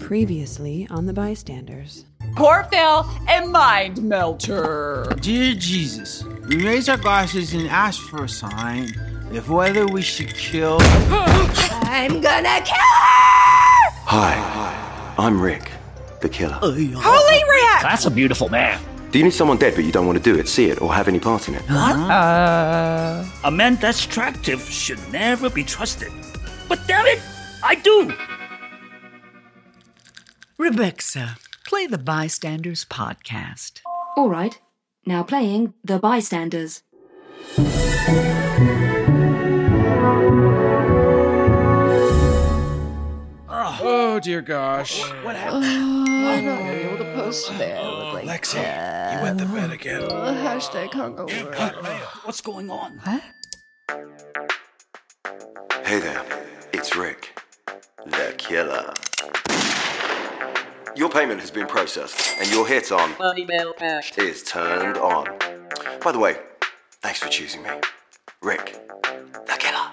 Previously on The Bystanders. Poor Phil and Mind Melter. Dear Jesus, we raise our glasses and ask for a sign of whether we should kill... I'm gonna kill her! Hi, I'm Rick, the killer. Holy Rick! That's a beautiful man. Do you need someone dead but you don't want to do it, see it, or have any part in it? A man that's attractive should never be trusted. But damn it, I do. Rebecca, play the Bystanders podcast. All right, now playing The Bystanders. Oh, dear gosh. What happened? I'm not gonna be able to post today. I look like Lexi, you wet the bed again. hashtag hungover. What's going on? Hey there, it's Rick, the killer. Your payment has been processed, and your hit on Money mail cash. is turned on. By the way, thanks for choosing me. Rick, the killer.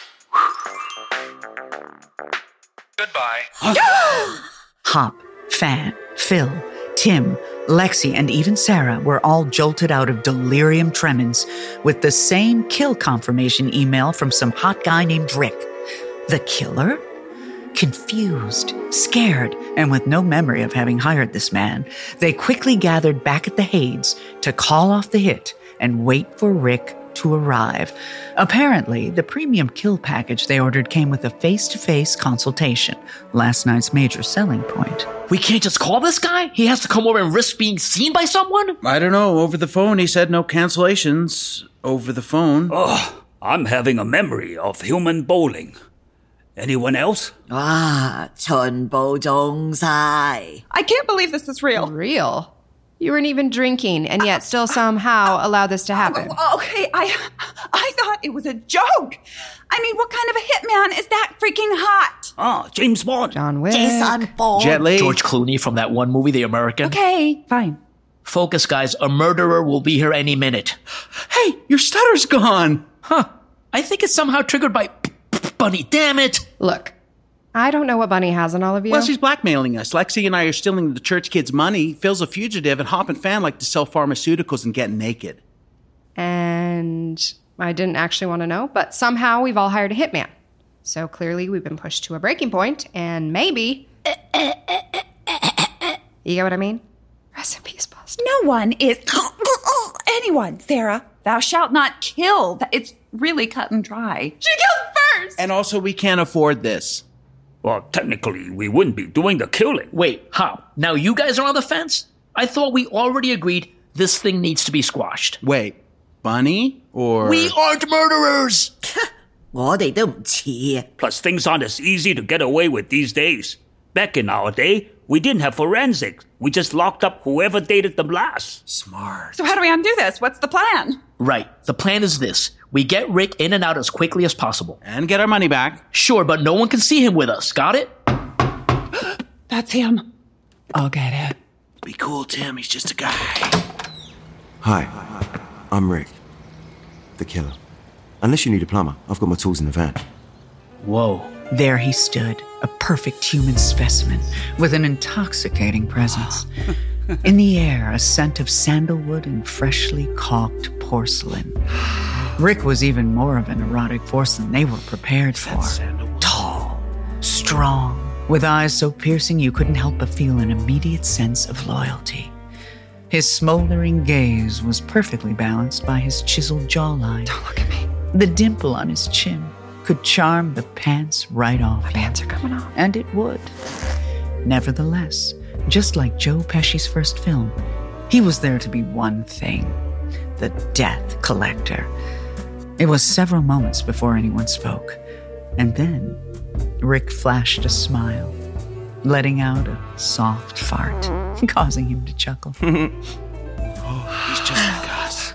Goodbye. Hop, Fan, Phil, Tim, Lexi, and even Sarah were all jolted out of delirium tremens with the same kill confirmation email from some hot guy named Rick. The killer? Confused, scared, and with no memory of having hired this man, they quickly gathered back at the Hades to call off the hit and wait for Rick to arrive. Apparently, the premium kill package they ordered came with a face-to-face consultation, last night's major selling point. We can't just call this guy? He has to come over and risk being seen by someone? I don't know. Over the phone, he said no cancellations. Over the phone. Oh, I'm having a memory of human bowling. Anyone else? 全部中晒. I can't believe this is real. Real? You weren't even drinking, and yet still somehow allow this to happen. Okay, I thought it was a joke. I mean, what kind of a hitman is that freaking hot? Ah, James Bond. John Wick. Jason Bourne. Jet Li. George Clooney from that one movie, The American. Okay, fine. Focus, guys. A murderer will be here any minute. Hey, your stutter's gone. Huh. I think it's somehow triggered by Bunny. Damn it. Look, I don't know what Bunny has on all of you. Well, she's blackmailing us. Lexi and I are stealing the church kids' money. Phil's a fugitive, and Hop and Fan like to sell pharmaceuticals and get naked. And I didn't actually want to know, but somehow we've all hired a hitman. So clearly we've been pushed to a breaking point, and maybe... You get what I mean? Rest in peace, Boston. No one is... anyone, Sarah. Thou shalt not kill. It's really cut and dry. She killed first! And also, we can't afford this. Well, technically, we wouldn't be doing the killing. Wait, Hop, now you guys are on the fence? I thought we already agreed this thing needs to be squashed. Wait, Bunny or... We aren't murderers! 我哋都唔似. Plus, things aren't as easy to get away with these days. Back in our day, we didn't have forensics. We just locked up whoever dated them last. Smart. So how do we undo this? What's the plan? Right. The plan is this. We get Rick in and out as quickly as possible. And get our money back. Sure, but no one can see him with us. Got it? That's him. I'll get it. Be cool, Tim. He's just a guy. Hi, I'm Rick, the killer. Unless you need a plumber, I've got my tools in the van. Whoa. There he stood, a perfect human specimen with an intoxicating presence. In the air, a scent of sandalwood and freshly caulked porcelain. Rick was even more of an erotic force than they were prepared for. Tall, strong, with eyes so piercing you couldn't help but feel an immediate sense of loyalty. His smoldering gaze was perfectly balanced by his chiseled jawline. Don't look at me. The dimple on his chin could charm the pants right off. My pants are coming off. And it would. Nevertheless, just like Joe Pesci's first film, he was there to be one thing: the death collector. It was several moments before anyone spoke, and then Rick flashed a smile, letting out a soft fart, causing him to chuckle. He's just like us.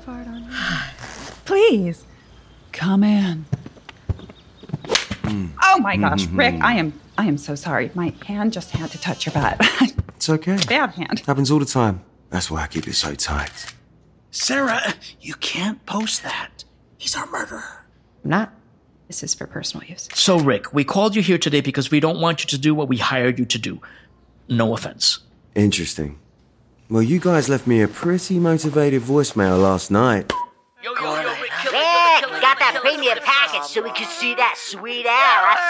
Please. Come in. Oh my gosh, Rick, I am so sorry. My hand just had to touch your butt. It's okay. Bad hand. Happens all the time. That's why I keep it so tight. Sarah, you can't post that. He's our murderer. I'm not. This is for personal use. So, Rick, we called you here today because we don't want you to do what we hired you to do. No offense. Interesting. Well, you guys left me a pretty motivated voicemail last night. Yo, Rick, kill Rick, got that premium package so we could see that sweet ass.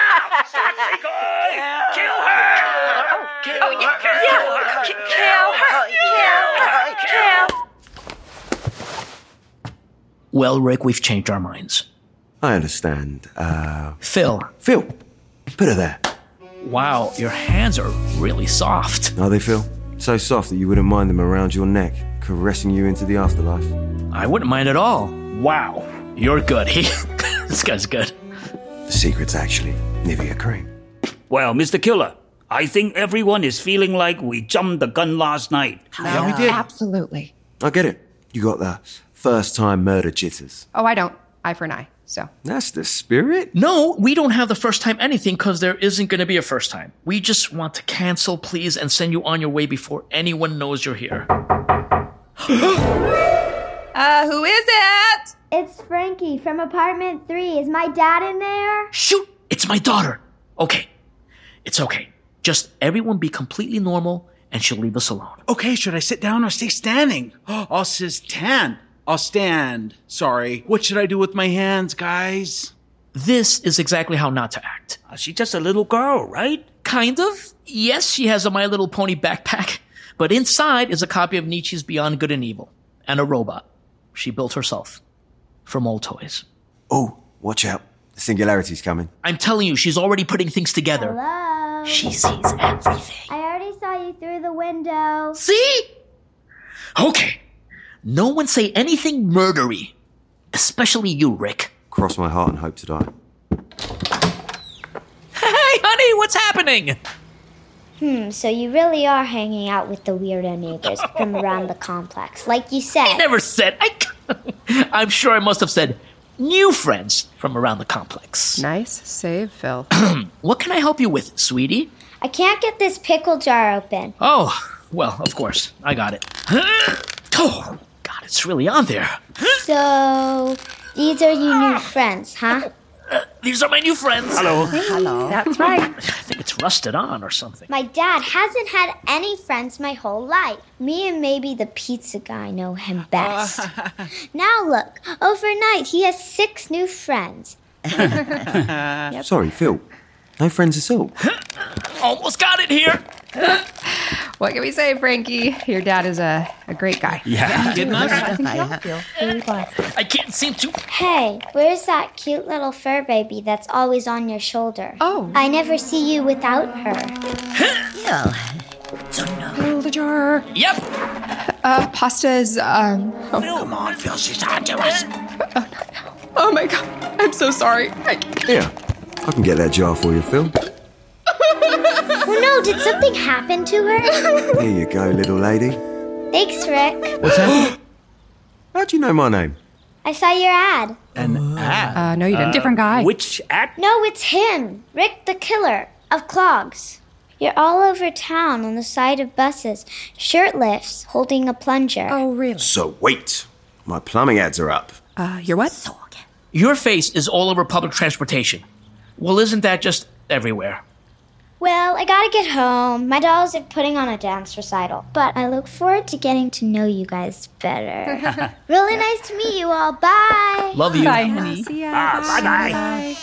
Well, Rick, we've changed our minds. I understand. Phil. Phil, put her there. Wow, your hands are really soft. Are they, Phil? So soft that you wouldn't mind them around your neck, caressing you into the afterlife. I wouldn't mind at all. Wow, you're good. This guy's good. The secret's actually Nivea cream. Well, Mr. Killer, I think everyone is feeling like we jumped the gun last night. Yeah, we did. Absolutely. I get it. You got the first-time murder jitters. Oh, I don't. Eye for an eye, so. That's the spirit? No, we don't have the first time anything because there isn't going to be a first time. We just want to cancel, please, and send you on your way before anyone knows you're here. Who is it? It's Frankie from apartment 3. Is my dad in there? Shoot! It's my daughter. Okay. It's okay. Just everyone be completely normal and she'll leave us alone. Okay, should I sit down or stay standing? I'll stand. I'll stand. Sorry. What should I do with my hands, guys? This is exactly how not to act. She's just a little girl, right? Kind of. Yes, she has a My Little Pony backpack, but inside is a copy of Nietzsche's Beyond Good and Evil and a robot she built herself from old toys. Oh, watch out. The singularity's coming. I'm telling you, she's already putting things together. Hello? She sees everything. I already saw you through the window. See? Okay. No one say anything murdery. Especially you, Rick. Cross my heart and hope to die. Hey, honey, what's happening? So you really are hanging out with the weirdo neighbors from around the complex, like you said. I never said. I'm sure I must have said new friends from around the complex. Nice save, Phil. What can I help you with, sweetie? I can't get this pickle jar open. Oh, well, of course. I got it. Oh, God, it's really on there. So, these are your new friends, huh? These are my new friends. Hello. Hello. That's right. I think it's rusted on or something. My dad hasn't had any friends my whole life. Me and maybe the pizza guy know him best. Now look, overnight he has 6 new friends. Sorry, Phil. No friends at all. Almost got it here. What can we say, Frankie? Your dad is a great guy. Yeah. Good enough. I think you'll feel really blessed. I can't seem to... Hey, where's that cute little fur baby that's always on your shoulder? Oh. I never see you without her. Fill the jar. Yep. Pasta's, Come on, Phil, she's on to us. Oh my God. I'm so sorry. Here, I can get that jar for you, Phil. Oh no, did something happen to her? Here you go, little lady. Thanks, Rick. What's that? How'd you know my name? I saw your ad. An ad. No, you didn't. Different guy. Which act? No, it's him. Rick the killer of clogs. You're all over town on the side of buses, shirtless, holding a plunger. Oh, really? So wait. My plumbing ads are up. You're what? Your face is all over public transportation. Well, isn't that just everywhere? Well, I gotta get home. My dolls are putting on a dance recital. But I look forward to getting to know you guys better. Really nice to meet you all. Bye. Love you. Bye, honey. See ya. Bye-bye.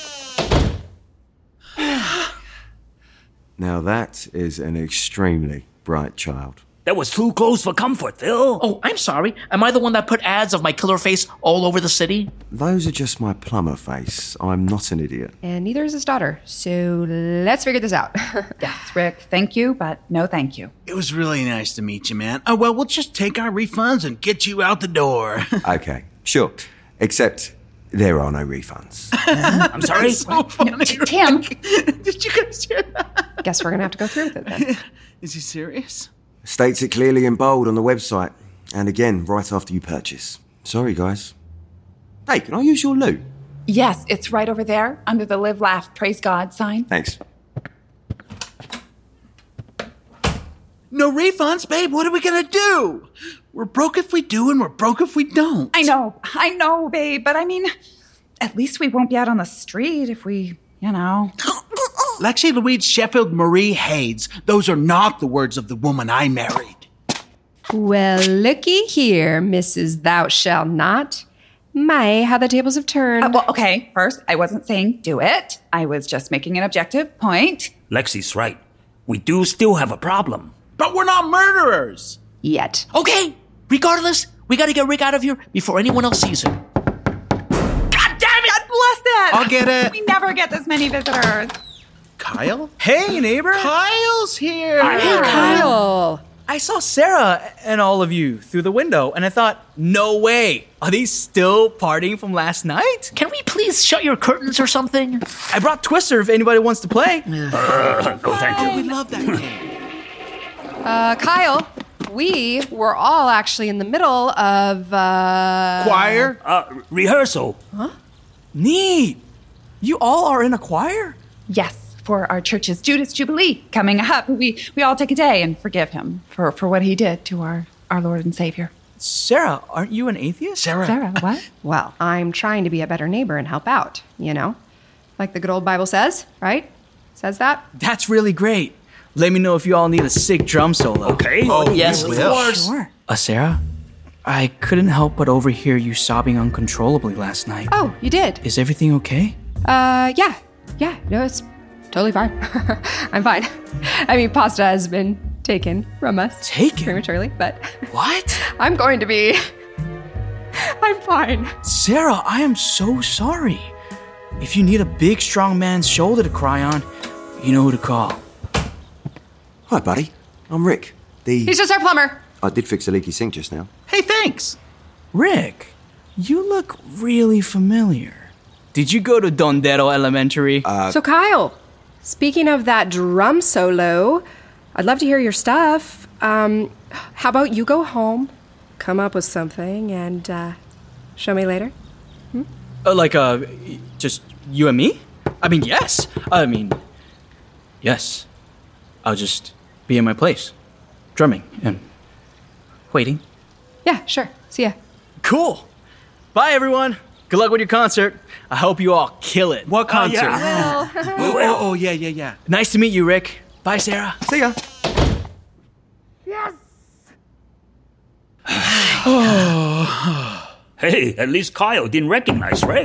Now that is an extremely bright child. That was too close for comfort, Phil. Oh, I'm sorry. Am I the one that put ads of my killer face all over the city? Those are just my plumber face. I'm not an idiot. And neither is his daughter. So let's figure this out. Yes, Rick. Thank you, but no thank you. It was really nice to meet you, man. Oh, well, we'll just take our refunds and get you out the door. Okay, sure. Except there are no refunds. I'm sorry? So funny. Tim. Did you guys hear that? Guess we're going to have to go through with it then. Is he serious? States it clearly in bold on the website. And again, right after you purchase. Sorry, guys. Hey, can I use your loot? Yes, it's right over there under the Live, Laugh, Praise God sign. Thanks. No refunds, babe. What are we going to do? We're broke if we do and we're broke if we don't. I know, babe, but I mean, At least we won't be out on the street if we, Lexi Louise Sheffield Marie Hayes. Those are not the words of the woman I married. Well, looky here, Mrs. Thou Shalt Not. My, how the tables have turned. Well, okay, first, I wasn't saying do it. I was just making an objective point. Lexi's right. We do still have a problem. But we're not murderers. Yet. Okay, regardless, we gotta get Rick out of here before anyone else sees him. God damn it! God bless it! I'll get it. We never get this many visitors. Kyle? Hey, neighbor. Kyle's here. Hey, Kyle. I saw Sarah and all of you through the window, and I thought, no way. Are they still partying from last night? Can we please shut your curtains or something? I brought Twister if anybody wants to play. No, thank you. We love that game. Kyle, we were all actually in the middle of, Choir? Rehearsal. Huh? Neat. You all are in a choir? Yes, for our church's Judas Jubilee coming up. We all take a day and forgive him for what he did to our Lord and Savior. Sarah, aren't you an atheist? Sarah, what? Well, I'm trying to be a better neighbor and help out, Like the good old Bible says, right? Says that? That's really great. Let me know if you all need a sick drum solo. Okay. Oh, yes, of course. Sure. Sarah, I couldn't help but overhear you sobbing uncontrollably last night. Oh, you did? Is everything okay? Yeah. No, it's totally fine. I'm fine. I mean, pasta has been taken from us. Taken? Prematurely, but... What? I'm going to be... I'm fine. Sarah, I am so sorry. If you need a big, strong man's shoulder to cry on, you know who to call. Hi, buddy. I'm Rick. He's just our plumber. I did fix a leaky sink just now. Hey, thanks. Rick, you look really familiar. Did you go to Dondero Elementary? So, Kyle, speaking of that drum solo, I'd love to hear your stuff. How about you go home, come up with something, and show me later? Just you and me? Yes. Yes. I'll just be in my place, drumming and waiting. Yeah, sure. See ya. Cool. Bye, everyone. Good luck with your concert. I hope you all kill it. What concert? Yeah. Nice to meet you, Rick. Bye, Sarah. See ya. Yes! Hey, at least Kyle didn't recognize Rick.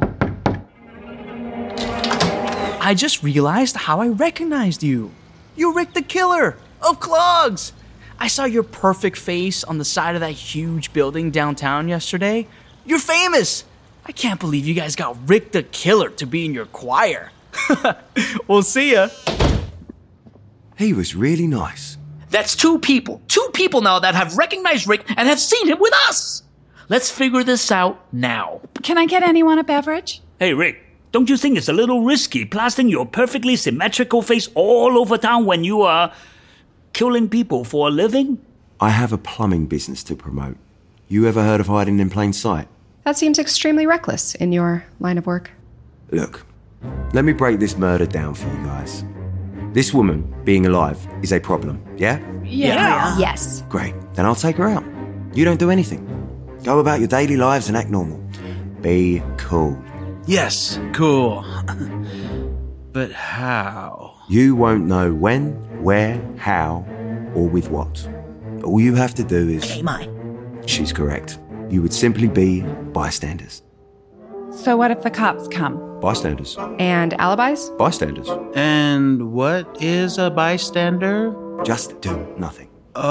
I just realized how I recognized you. You're Rick the Killer of Clogs. I saw your perfect face on the side of that huge building downtown yesterday. You're famous. I can't believe you guys got Rick the Killer to be in your choir. We'll see ya. He was really nice. That's two people now that have recognized Rick and have seen him with us. Let's figure this out now. Can I get anyone a beverage? Hey, Rick, don't you think it's a little risky plastering your perfectly symmetrical face all over town when you are killing people for a living? I have a plumbing business to promote. You ever heard of hiding in plain sight? That seems extremely reckless in your line of work. Look, let me break this murder down for you guys. This woman being alive is a problem, yeah? Yeah. Yes. Great, then I'll take her out. You don't do anything. Go about your daily lives and act normal. Be cool. Yes, cool. But how? You won't know when, where, how, or with what. All you have to do is... Hey, my. She's correct. You would simply be bystanders. So what if the cops come? Bystanders. And alibis? Bystanders. And what is a bystander? Just do nothing.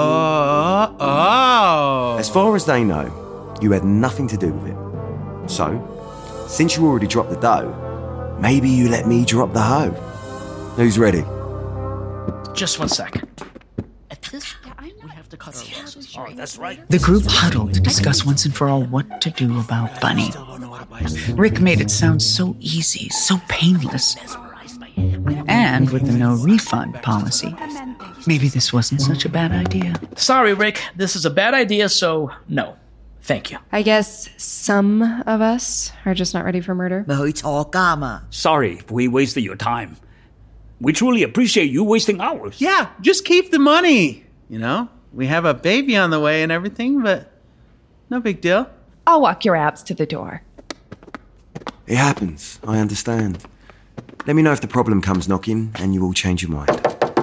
Oh. As far as they know, you had nothing to do with it. So, since you already dropped the dough, maybe you let me drop the hoe. Who's ready? Just 1 second. At this point, we have to cut our losses. Oh, that's right. The group huddled to discuss once and for all what to do about Bunny. Rick made it sound so easy, so painless. And with the no refund policy, maybe this wasn't such a bad idea. Sorry, Rick. This is a bad idea, so no. Thank you. I guess some of us are just not ready for murder. Sorry if we wasted your time. We truly appreciate you wasting ours. Yeah, just keep the money. We have a baby on the way and everything, but no big deal. I'll walk your abs to the door. It happens, I understand. Let me know if the problem comes knocking and you all change your mind.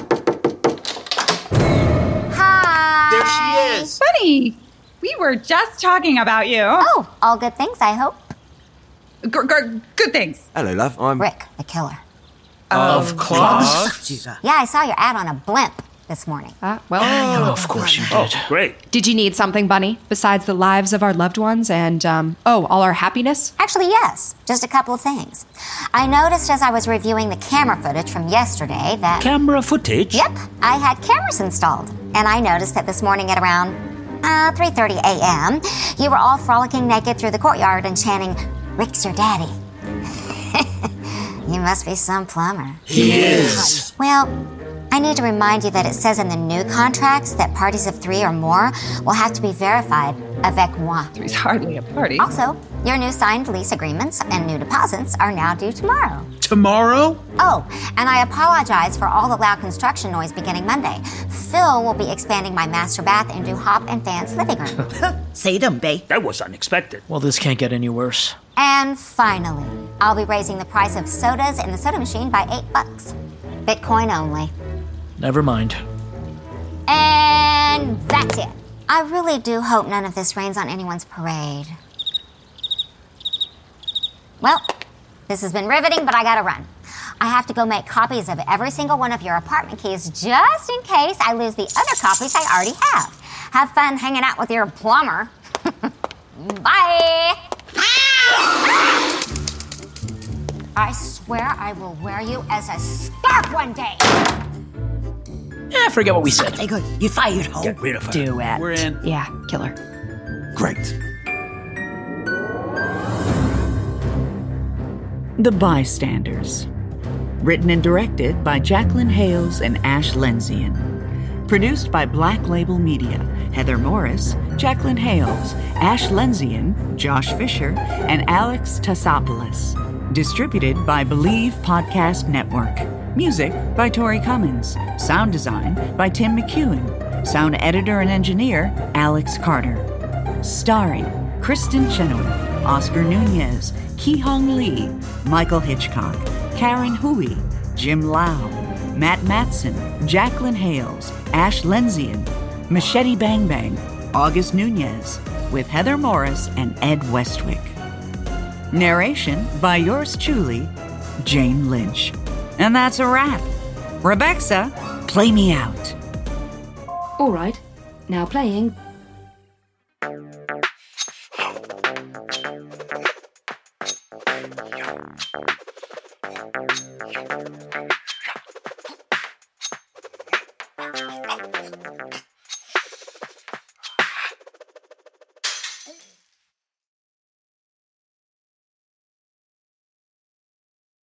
Hi. There she is. Bunny, we were just talking about you. Oh, all good things, I hope. Good things. Hello, love. I'm Rick, the killer. Of Clogs? Yeah, I saw your ad on a blimp this morning. Of course you did. Great. Did you need something, Bunny, besides the lives of our loved ones and, all our happiness? Actually, yes. Just a couple of things. I noticed as I was reviewing the camera footage from yesterday that... Camera footage? Yep, I had cameras installed. And I noticed that this morning at around 3:30 a.m., you were all frolicking naked through the courtyard and chanting, "Rick's your daddy." You must be some plumber. He is. Well, I need to remind you that it says in the new contracts that parties of 3 or more will have to be verified avec moi. Three's hardly a party. Also, your new signed lease agreements and new deposits are now due tomorrow. Tomorrow? Oh, and I apologize for all the loud construction noise beginning Monday. Phil will be expanding my master bath into Hop and Fan's living room. Say them, babe. That was unexpected. Well, this can't get any worse. And finally, I'll be raising the price of sodas in the soda machine by $8. Bitcoin only. Never mind. And that's it. I really do hope none of this rains on anyone's parade. Well, this has been riveting, but I gotta run. I have to go make copies of every single one of your apartment keys just in case I lose the other copies I already have. Have fun hanging out with your plumber. Bye! I swear I will wear you as a scarf one day. Forget what we said. Okay, good. You fired, Ho. Get rid of her. Do it. We're in. Yeah, kill her. great. The Bystanders. Written and directed by Jacqueline Hales and Ash Lenzian. Produced by Black Label Media. Heather Morris, Jacqueline Hales, Ash Lenzian, Josh Fisher, and Alex Tassopoulos. Distributed by Believe Podcast Network. Music by Tori Cummins. Sound design by Tim McEwen. Sound editor and engineer, Alex Carter. Starring Kristen Chenoweth, Oscar Nunez, Ki-Hong Lee, Michael Hitchcock, Karen Hui, Jim Lau, Matt Matson, Jacqueline Hales, Ash Lenzian, Machete Bang Bang, August Nunez, with Heather Morris and Ed Westwick. Narration by yours truly, Jane Lynch. And that's a wrap. Rebecca, play me out. All right, now playing.